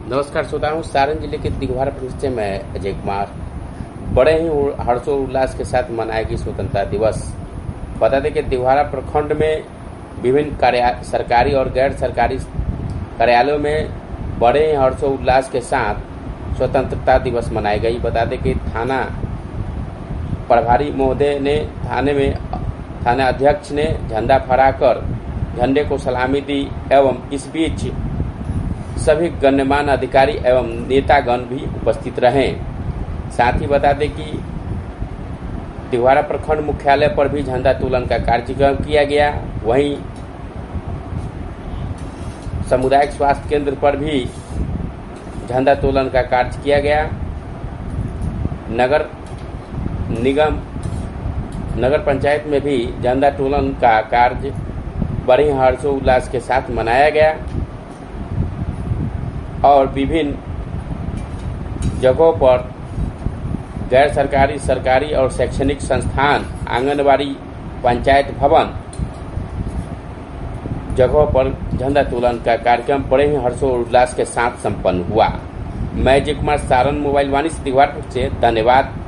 नमस्कार श्रोताओं, सारण जिले के दिघवारापुर से मैं अजय कुमार। बड़े ही हर्षोल्लास के साथ मनाएगी स्वतंत्रता दिवस। बता दें कि दिघवारा प्रखंड में विभिन्न सरकारी और गैर सरकारी कार्यालयों में बड़े ही हर्षोल्लास के साथ स्वतंत्रता दिवस मनाई गई। बता दें कि थाना प्रभारी महोदय ने थाना अध्यक्ष ने झंडा फहराकर झंडे को सलामी दी एवं इस बीच सभी गण्यमान्य अधिकारी एवं नेतागण भी उपस्थित रहे। साथ ही बता दें कि दिघवारा प्रखंड मुख्यालय पर भी झंडोत्तोलन का कार्यक्रम किया गया। वहीं सामुदायिक स्वास्थ्य केंद्र पर भी झंडोत्तोलन का कार्य किया गया। नगर पंचायत में भी झंडोत्तोलन का कार्य बड़े हर्षोल्लास के साथ मनाया गया और विभिन्न जगहों पर गैर सरकारी, सरकारी और शैक्षणिक संस्थान, आंगनबाड़ी, पंचायत भवन जगहों पर झंडोत्तोलन का कार्यक्रम बड़े ही हर्षोल्लास के साथ संपन्न हुआ। मैं अजय कुमार, सारण मोबाइल वाणी से दिघवारापुर से। धन्यवाद।